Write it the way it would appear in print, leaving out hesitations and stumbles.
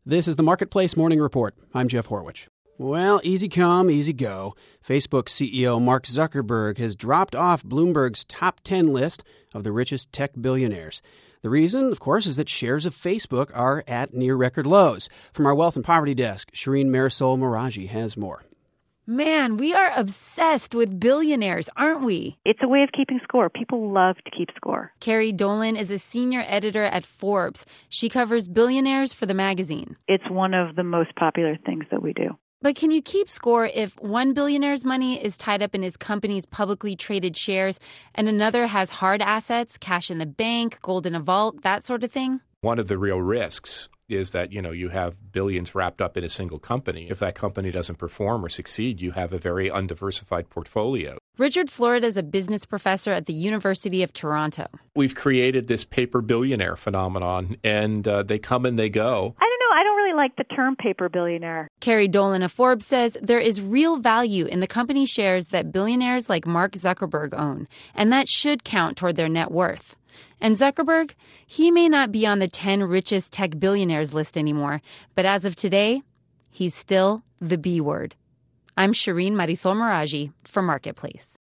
This is the Marketplace Morning Report. I'm Jeff Horwich. Well, easy come, easy go. Facebook CEO Mark Zuckerberg has dropped off Bloomberg's top 10 list of the richest tech billionaires. The reason, of course, is that shares of Facebook are at near record lows. From our Wealth and Poverty desk, Shireen Marisol Meraji has more. Man, we are obsessed with billionaires, aren't we? It's a way of keeping score. People love to keep score. Carrie Dolan is a senior editor at Forbes. She covers billionaires for the magazine. It's one of the most popular things that we do. But can you keep score if one billionaire's money is tied up in his company's publicly traded shares and another has hard assets, cash in the bank, gold in a vault, that sort of thing? One of the real risks is that, you have billions wrapped up in a single company. If that company doesn't perform or succeed, you have a very undiversified portfolio. Richard Florida is a business professor at the University of Toronto. We've created this paper billionaire phenomenon, and they come and they go. I don't really like the term paper billionaire. Carrie Dolan of Forbes says there is real value in the company shares that billionaires like Mark Zuckerberg own, and that should count toward their net worth. And Zuckerberg, he may not be on the 10 richest tech billionaires list anymore, but as of today, he's still the B word. I'm Shireen Marisol Meraji for Marketplace.